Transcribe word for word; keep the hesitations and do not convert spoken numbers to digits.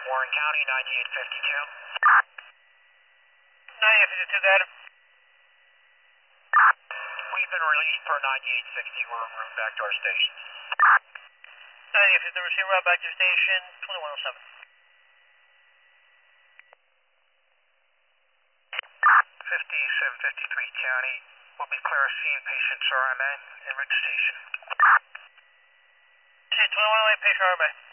Warren County, ninety-eight fifty-two. ninety-eight fifty-two, got him. We've been released for ninety-eight sixty. We're en route back to our station. ninety-eight fifty, receive route back to station, twenty-one oh seven. fifty-seven fifty-three County. We'll be clear of seeing patients R M A en route to station. twenty-one oh eight, patient R M A.